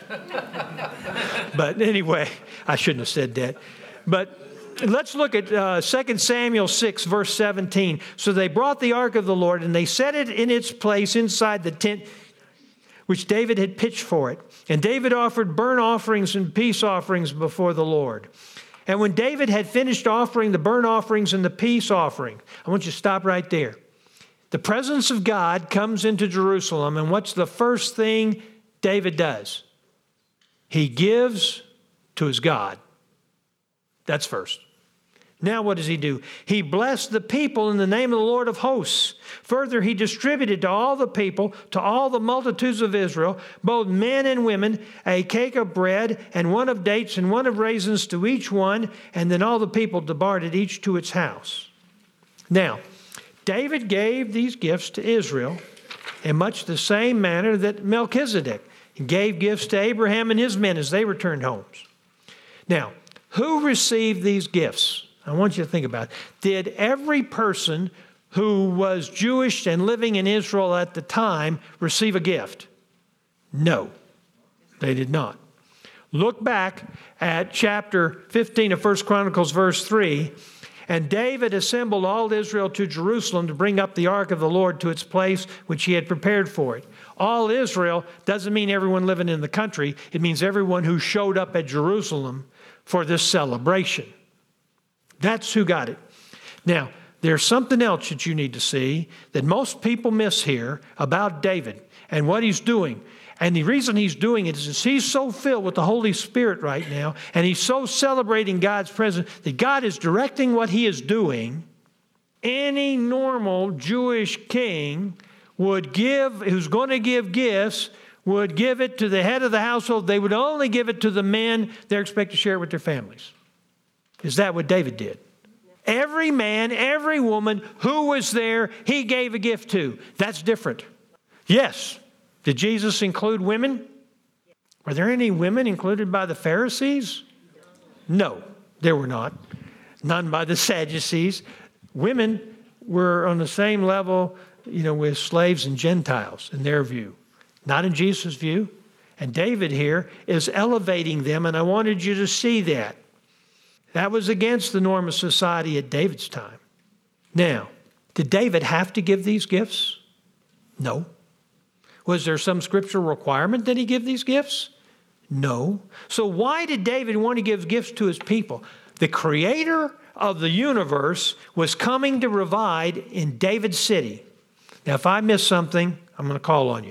Speaker 2: But anyway, I shouldn't have said that. But let's look at uh, Second Samuel six, verse seventeen. So they brought the ark of the Lord, and they set it in its place inside the tent which David had pitched for it. And David offered burnt offerings and peace offerings before the Lord. And when David had finished offering the burnt offerings and the peace offering, I want you to stop right there. The presence of God comes into Jerusalem, and what's the first thing David does? He gives to his God. That's first. Now what does he do? He blessed the people in the name of the Lord of hosts. Further, he distributed to all the people, to all the multitudes of Israel, both men and women, a cake of bread and one of dates and one of raisins to each one, and then all the people departed each to its house. Now, David gave these gifts to Israel in much the same manner that Melchizedek gave gifts to Abraham and his men as they returned homes. Now, who received these gifts? I want you to think about it. Did every person who was Jewish and living in Israel at the time receive a gift? No, they did not. Look back at chapter fifteen of First Chronicles, verse three. And David assembled all Israel to Jerusalem to bring up the ark of the Lord to its place which he had prepared for it. All Israel doesn't mean everyone living in the country. It means everyone who showed up at Jerusalem for this celebration. That's who got it. Now, there's something else that you need to see that most people miss here about David and what he's doing. And the reason he's doing it is he's so filled with the Holy Spirit right now, and he's so celebrating God's presence that God is directing what he is doing. Any normal Jewish king would give, who's going to give gifts, would give it to the head of the household. They would only give it to the men they're expected to share it with their families. Is that what David did? Every man, every woman who was there, he gave a gift to. That's different. Yes. Did Jesus include women? Were there any women included by the Pharisees? No, there were not. None by the Sadducees. Women were on the same level, you know, with slaves and Gentiles in their view. Not in Jesus' view. And David here is elevating them, and I wanted you to see that. That was against the norm of society at David's time. Now, did David have to give these gifts? No. Was there some scriptural requirement that he give these gifts? No. So why did David want to give gifts to his people? The creator of the universe was coming to reside in David's city. Now, if I miss something, I'm going to call on you.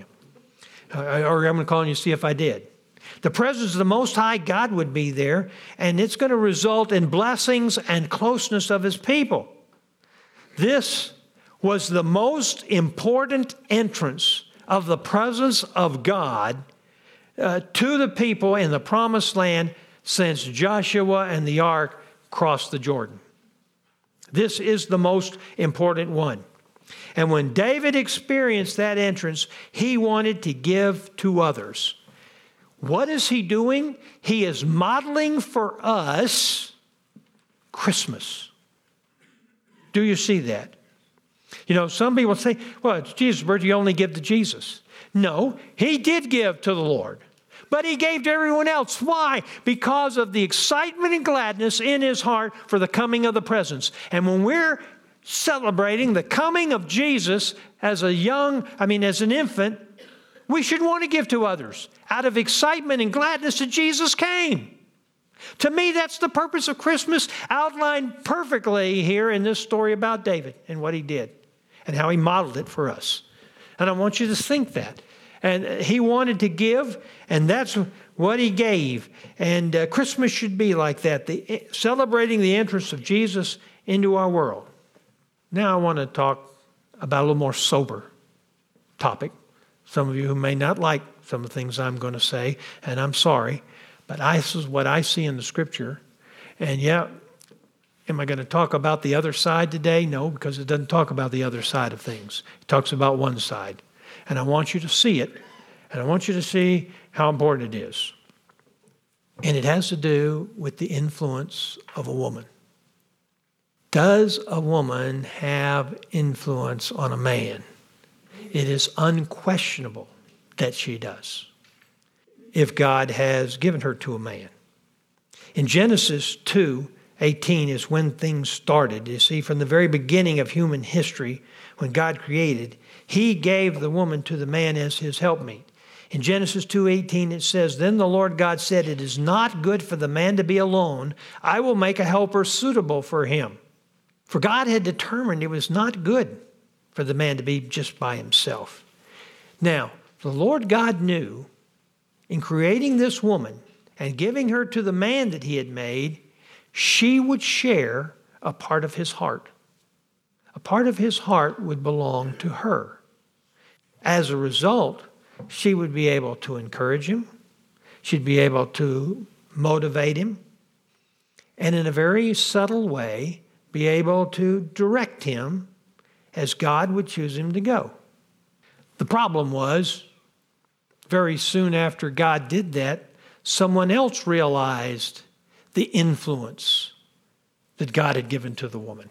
Speaker 2: Or I'm going to call on you to see if I did. The presence of the Most High God would be there, and it's going to result in blessings and closeness of his people. This was the most important entrance of the presence of God uh, to the people in the promised land since Joshua and the ark crossed the Jordan. This is the most important one. And when David experienced that entrance, he wanted to give to others. What is he doing? He is modeling for us Christmas. Do you see that? You know, some people say, well, it's Jesus' birthday, you only give to Jesus. No, he did give to the Lord. But he gave to everyone else. Why? Because of the excitement and gladness in his heart for the coming of the presence. And when we're celebrating the coming of Jesus as a young, I mean, as an infant, we should want to give to others out of excitement and gladness that Jesus came. To me, that's the purpose of Christmas outlined perfectly here in this story about David and what he did and how he modeled it for us. And I want you to think that. And he wanted to give, and that's what he gave. And uh, Christmas should be like that, the, celebrating the entrance of Jesus into our world. Now I want to talk about a little more sober topic. Some of you who may not like some of the things I'm going to say, and I'm sorry, but I, this is what I see in the Scripture. And yeah, am I going to talk about the other side today? No, because it doesn't talk about the other side of things. It talks about one side. And I want you to see it, and I want you to see how important it is. And it has to do with the influence of a woman. Does a woman have influence on a man? It is unquestionable that she does, if God has given her to a man. In Genesis two eighteen is when things started. You see, from the very beginning of human history, when God created, he gave the woman to the man as his helpmeet. In Genesis two eighteen it says, "Then the Lord God said, 'It is not good for the man to be alone. I will make a helper suitable for him.'" For God had determined it was not good for the man to be just by himself. Now, the Lord God knew in creating this woman and giving her to the man that he had made, she would share a part of his heart. A part of his heart would belong to her. As a result, she would be able to encourage him. She'd be able to motivate him. And in a very subtle way, be able to direct him as God would choose him to go. The problem was, very soon after God did that, someone else realized the influence that God had given to the woman.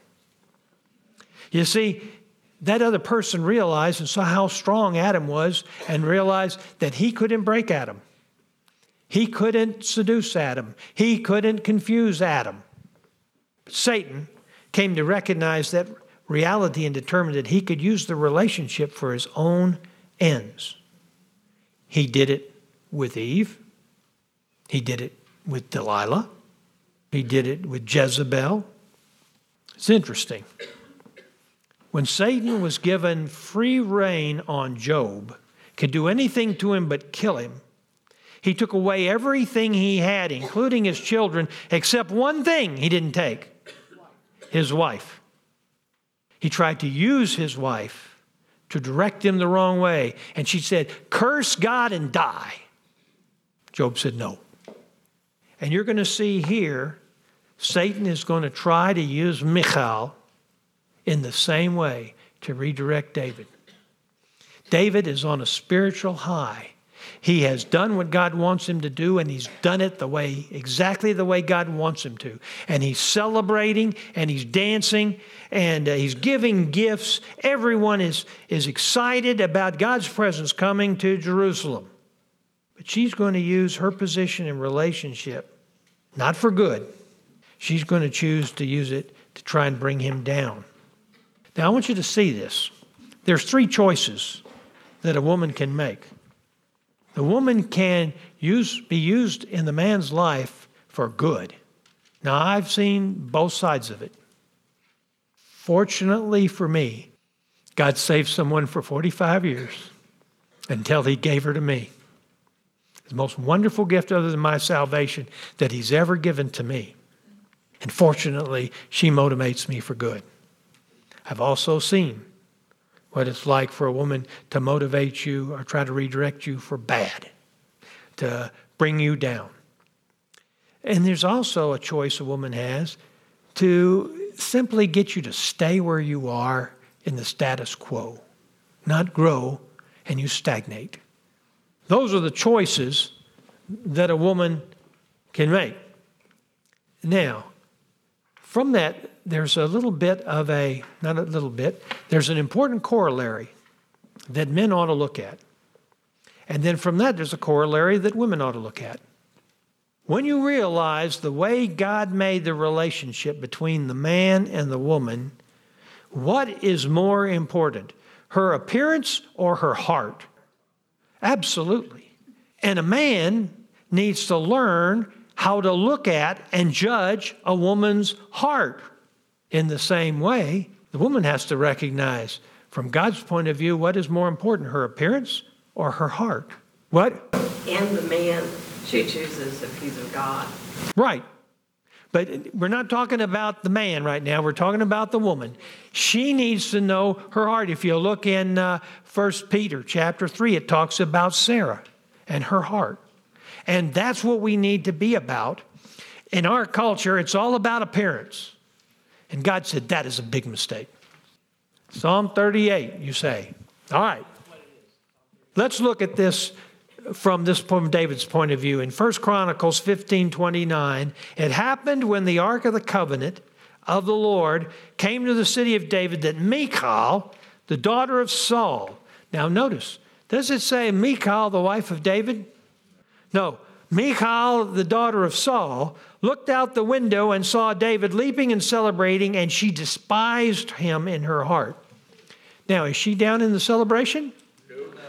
Speaker 2: You see, that other person realized and saw how strong Adam was and realized that he couldn't break Adam. He couldn't seduce Adam. He couldn't confuse Adam. But Satan came to recognize that reality and determined that he could use the relationship for his own ends. He did it with Eve. He did it with Delilah. He did it with Jezebel. It's interesting. When Satan was given free rein on Job, could do anything to him but kill him, he took away everything he had, including his children, except one thing he didn't take: his wife. He tried to use his wife to direct him the wrong way. And she said, "Curse God and die." Job said no. And you're going to see here, Satan is going to try to use Michal in the same way to redirect David. David is on a spiritual high. He has done what God wants him to do, and he's done it the way, exactly the way God wants him to. And he's celebrating, and he's dancing, and uh, he's giving gifts. Everyone is, is excited about God's presence coming to Jerusalem. But she's going to use her position and relationship, not for good. She's going to choose to use it to try and bring him down. Now, I want you to see this. There's three choices that a woman can make. The woman can use, be used in the man's life for good. Now, I've seen both sides of it. Fortunately for me, God saved someone for forty-five years until he gave her to me. The most wonderful gift other than my salvation that he's ever given to me. And fortunately, she motivates me for good. I've also seen what it's like for a woman to motivate you or try to redirect you for bad, to bring you down. And there's also a choice a woman has to simply get you to stay where you are in the status quo, not grow and you stagnate. Those are the choices that a woman can make. Now, from that, there's a little bit of a, not a little bit, there's an important corollary that men ought to look at. And then from that, there's a corollary that women ought to look at. When you realize the way God made the relationship between the man and the woman, what is more important, her appearance or her heart? Absolutely. And a man needs to learn how to look at and judge a woman's heart. In the same way, the woman has to recognize, from God's point of view, what is more important, her appearance or her heart? What?
Speaker 7: And the man, she chooses if he's of God.
Speaker 2: Right. But we're not talking about the man right now. We're talking about the woman. She needs to know her heart. If you look in uh, First Peter chapter three, it talks about Sarah and her heart. And that's what we need to be about. In our culture, it's all about appearance. And God said, that is a big mistake. Psalm thirty-eight, you say. All right. Let's look at this from this from David's point of view. In First Chronicles fifteen twenty-nine, it happened when the Ark of the Covenant of the Lord came to the city of David that Michal, the daughter of Saul. Now notice, does it say Michal, the wife of David? No. Michal, the daughter of Saul, looked out the window and saw David leaping and celebrating, and she despised him in her heart. Now, is she down in the celebration?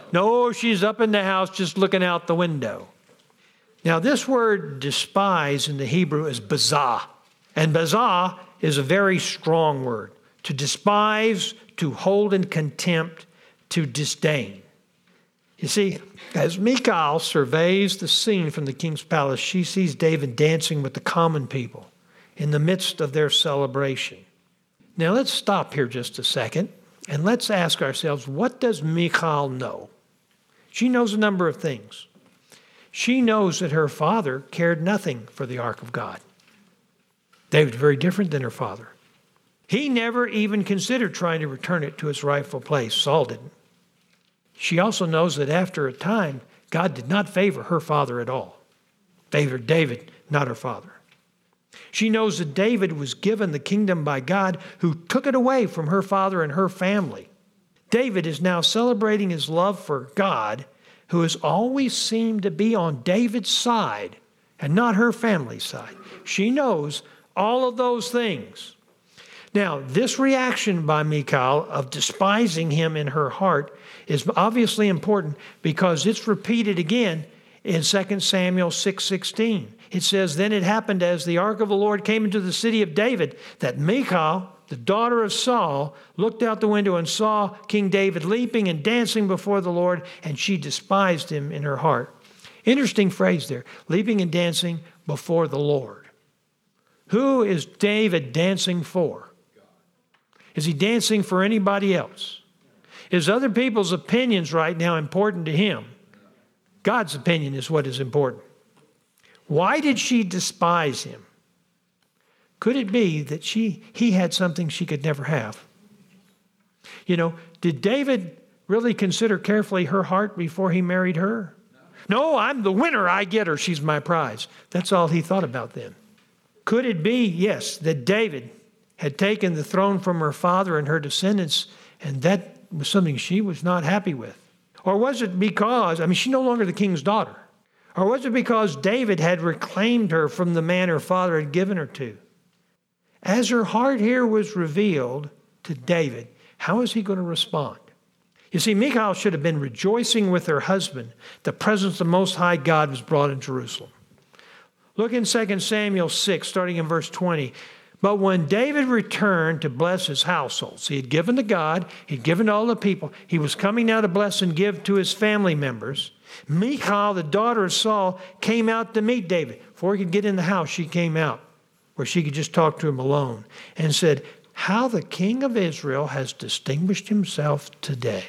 Speaker 2: No, she's up in the house just looking out the window. Now, this word despise in the Hebrew is bazah. And bazah is a very strong word. To despise, to hold in contempt, to disdain. You see, as Michal surveys the scene from the king's palace, she sees David dancing with the common people in the midst of their celebration. Now, let's stop here just a second and let's ask ourselves, what does Michal know? She knows a number of things. She knows that her father cared nothing for the ark of God. David's very different than her father. He never even considered trying to return it to its rightful place. Saul didn't. She also knows that after a time, God did not favor her father at all. Favored David, not her father. She knows that David was given the kingdom by God, who took it away from her father and her family. David is now celebrating his love for God, who has always seemed to be on David's side and not her family's side. She knows all of those things. Now, this reaction by Michal of despising him in her heart is obviously important because it's repeated again in Second Samuel six sixteen. It says, "Then it happened as the ark of the Lord came into the city of David, that Michal, the daughter of Saul, looked out the window and saw King David leaping and dancing before the Lord, and she despised him in her heart." Interesting phrase there, leaping and dancing before the Lord. Who is David dancing for? Is he dancing for anybody else? Is other people's opinions right now important to him? God's opinion is what is important. Why did she despise him? Could it be that she he had something she could never have? You know, did David really consider carefully her heart before he married her? No, I'm the winner. I get her. She's my prize. That's all he thought about then. Could it be, yes, that David had taken the throne from her father and her descendants, and that was something she was not happy with? Or was it because, I mean, she's no longer the king's daughter. Or was it because David had reclaimed her from the man her father had given her to? As her heart here was revealed to David, how is he going to respond? You see, Michal should have been rejoicing with her husband. The presence of the Most High God was brought in Jerusalem. Look in Second Samuel six, starting in verse twenty. But when David returned to bless his household, so he had given to God, he'd given to all the people, he was coming now to bless and give to his family members. Michal, the daughter of Saul, came out to meet David. Before he could get in the house, she came out where she could just talk to him alone and said, "How the king of Israel has distinguished himself today.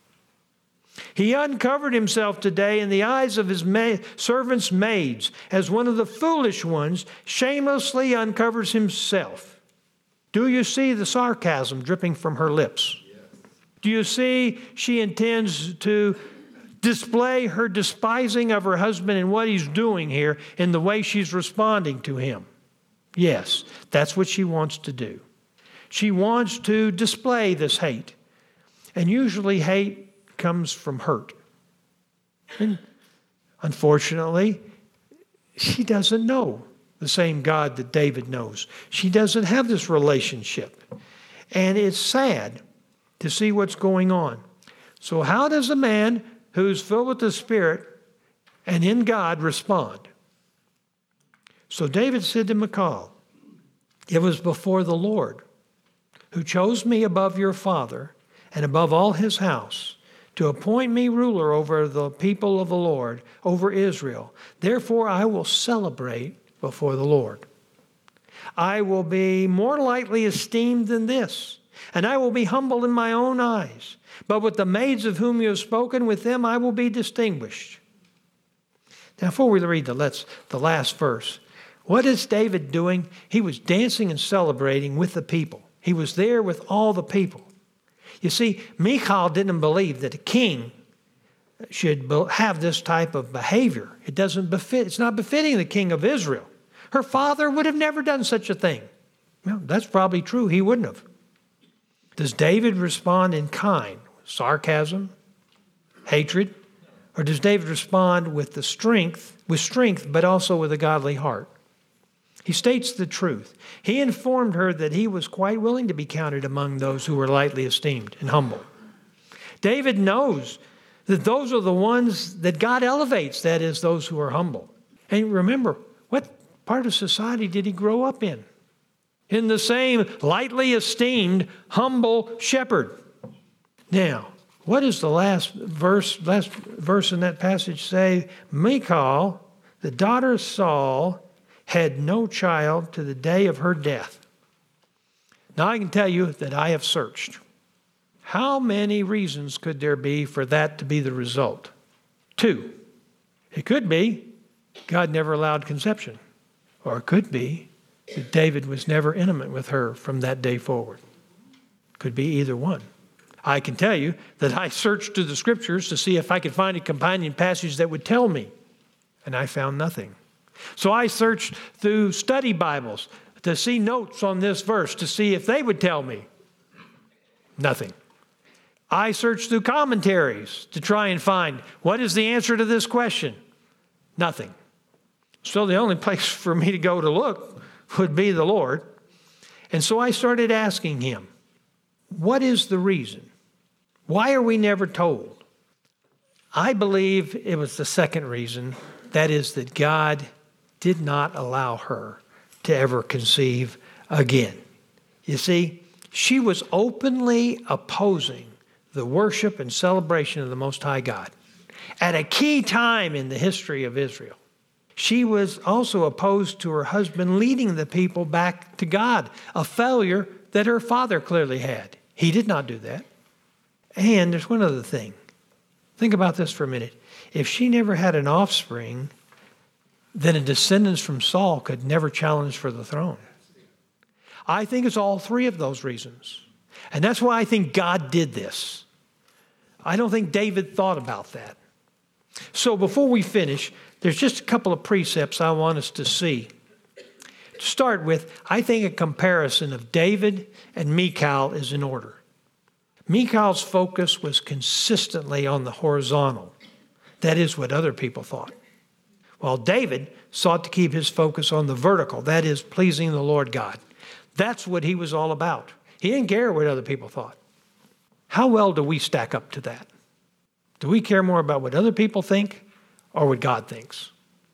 Speaker 2: He uncovered himself today in the eyes of his ma- servants' maids, as one of the foolish ones shamelessly uncovers himself." Do you see the sarcasm dripping from her lips? Yes. Do you see she intends to display her despising of her husband and what he's doing here in the way she's responding to him? Yes, that's what she wants to do. She wants to display this hate. And usually hate comes from hurt. And unfortunately, she doesn't know the same God that David knows. She doesn't have this relationship. And it's sad to see what's going on. So how does a man who's filled with the Spirit and in God respond? So David said to Michal, "It was before the Lord, who chose me above your father and above all his house, to appoint me ruler over the people of the Lord, over Israel. Therefore I will celebrate before the Lord. I will be more lightly esteemed than this, and I will be humble in my own eyes. But with the maids of whom you have spoken, with them I will be distinguished." Now, before we read the, let's, the last verse, what is David doing? He was dancing and celebrating with the people. He was there with all the people. You see, Michal didn't believe that a king should have this type of behavior. It doesn't befit, it's not befitting the king of Israel. Her father would have never done such a thing. Well, that's probably true. He wouldn't have. Does David respond in kind, sarcasm, hatred? Or does David respond with the strength, with strength, but also with a godly heart? He states the truth. He informed her that he was quite willing to be counted among those who were lightly esteemed and humble. David knows that those are the ones that God elevates, that is, those who are humble. And remember, what part of society did he grow up in? In the same lightly esteemed, humble shepherd. Now, what does the last verse, last verse in that passage say? Michal, the daughter of Saul, had no child to the day of her death. Now I can tell you that I have searched. How many reasons could there be for that to be the result? Two. It could be God never allowed conception. Or it could be that David was never intimate with her from that day forward. Could be either one. I can tell you that I searched through the scriptures to see if I could find a companion passage that would tell me, and I found nothing. So I searched through study Bibles to see notes on this verse to see if they would tell me. Nothing. I searched through commentaries to try and find what is the answer to this question. Nothing. So the only place for me to go to look would be the Lord. And so I started asking him, what is the reason? Why are we never told? I believe it was the second reason, that is that God did not allow her to ever conceive again. You see, she was openly opposing the worship and celebration of the Most High God at a key time in the history of Israel. She was also opposed to her husband leading the people back to God, a failure that her father clearly had. He did not do that. And there's one other thing. Think about this for a minute. If she never had an offspring, then a descendant from Saul could never challenge for the throne. I think it's all three of those reasons. And that's why I think God did this. I don't think David thought about that. So before we finish, there's just a couple of precepts I want us to see. To start with, I think a comparison of David and Michal is in order. Michal's focus was consistently on the horizontal. That is what other people thought. While David sought to keep his focus on the vertical, that is, pleasing the Lord God. That's what he was all about. He didn't care what other people thought. How well do we stack up to that? Do we care more about what other people think or what God thinks?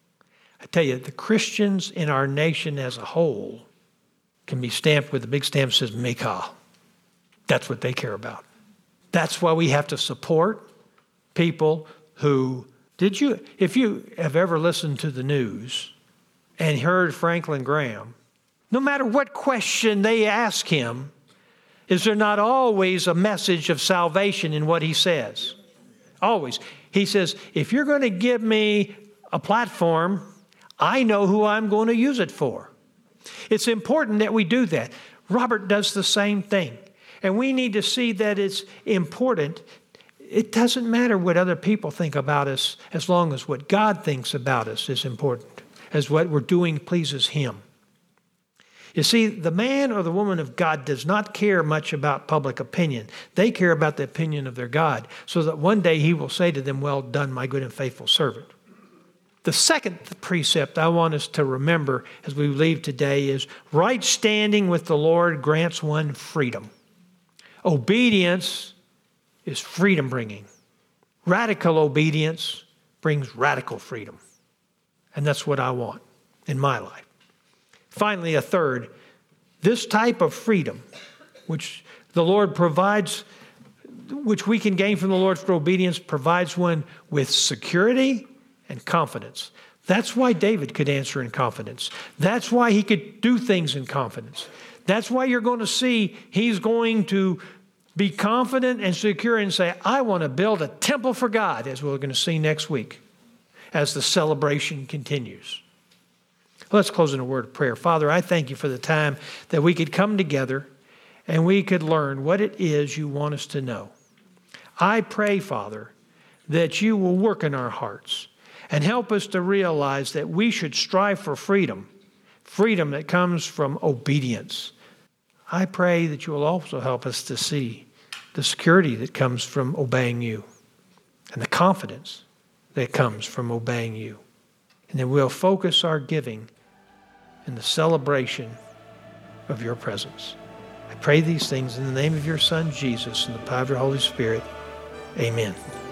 Speaker 2: I tell you, the Christians in our nation as a whole can be stamped with a big stamp that says Michal. That's what they care about. That's why we have to support people who, did you, if you have ever listened to the news and heard Franklin Graham, no matter what question they ask him, is there not always a message of salvation in what he says? Always. He says, if you're going to give me a platform, I know who I'm going to use it for. It's important that we do that. Robert does the same thing. And we need to see that it's important. It doesn't matter what other people think about us as long as what God thinks about us is important, as what we're doing pleases Him. You see, the man or the woman of God does not care much about public opinion. They care about the opinion of their God, so that one day He will say to them, well done, my good and faithful servant. The second precept I want us to remember as we leave today is right standing with the Lord grants one freedom. Obedience is freedom bringing. Radical obedience brings radical freedom. And that's what I want in my life. Finally, a third, this type of freedom, which the Lord provides, which we can gain from the Lord for obedience, provides one with security and confidence. That's why David could answer in confidence. That's why he could do things in confidence. That's why you're going to see he's going to be confident and secure and say, I want to build a temple for God, as we're going to see next week as the celebration continues. Let's close in a word of prayer. Father, I thank you for the time that we could come together and we could learn what it is you want us to know. I pray, Father, that you will work in our hearts and help us to realize that we should strive for freedom, freedom that comes from obedience. I pray that you will also help us to see the security that comes from obeying you and the confidence that comes from obeying you. And then we'll focus our giving in the celebration of your presence. I pray these things in the name of your Son, Jesus, and the power of your Holy Spirit. Amen.